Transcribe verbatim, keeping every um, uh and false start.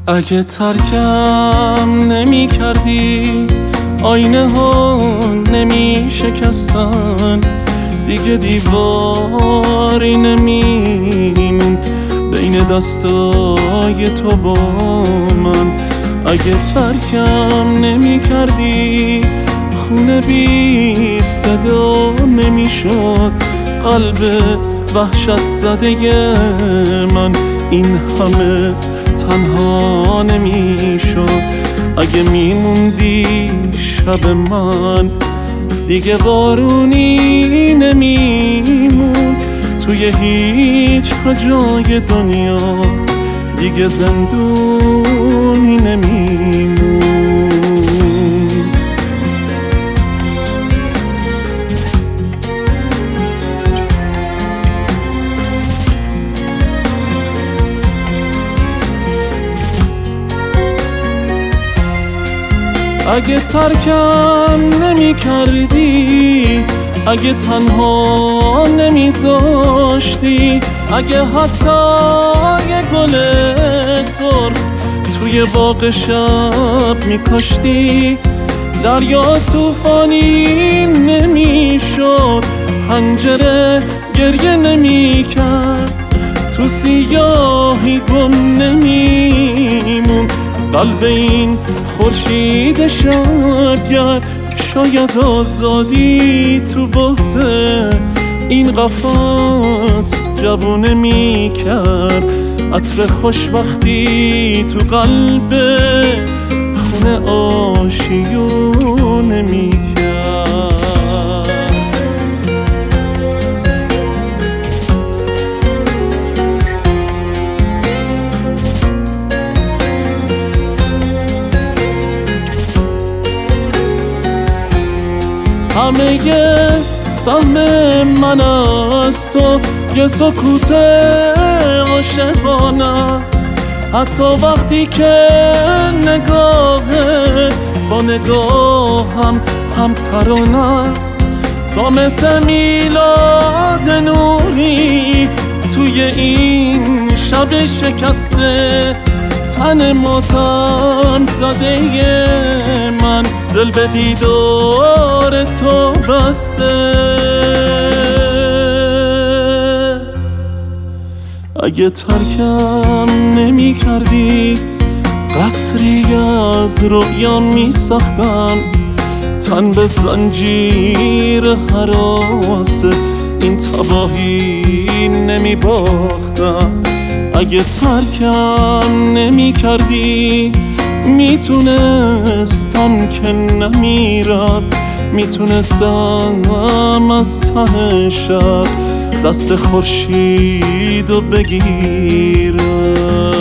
اگه ترکم نمی کردی آینه ها نمی شکستن، دیگه دیواری نمیمون بین دستای تو با من. اگه ترکم نمی کردی خونه بی صدا نمی شد قلب وحشت زده من، این همه تنها نمی شد. اگه میموندی شب من دیگه بارونی نمیمون، توی هیچ کجای دنیا دیگه زندونی نمیمون. اگه ترکم نمی کردی، اگه تنها نمیذاشتی، اگه حتی یه گل سرخ توی باغ شب میکاشتی، دریا طوفانی نمیشد، پنجره گریه نمیکرد، تو سیاهی گم نمیمون قلب این خورشید شبگرد. شاید آزادی تو بحت این قفس جوونه میکرد، عطر خوشبختی تو قلب خونه آشیونه میکرد. همه سهم من از تو یه سکوت عاشقانه است، حتی وقتی که نگاهت با نگاهم هم ترانه است. تو مثل میلاد نوری توی این شب شکسته، تن ماتم زده من دل به دیدار تو بسته. اگه ترکم نمی کردی قصری از رویان می ساختم، تن به زنجیر حراس این تباهی نمی باختم. اگه ترکم نمی کردی میتونستم که نمیرم، میتونستم از ته شب دست خورشیدو بگیرم.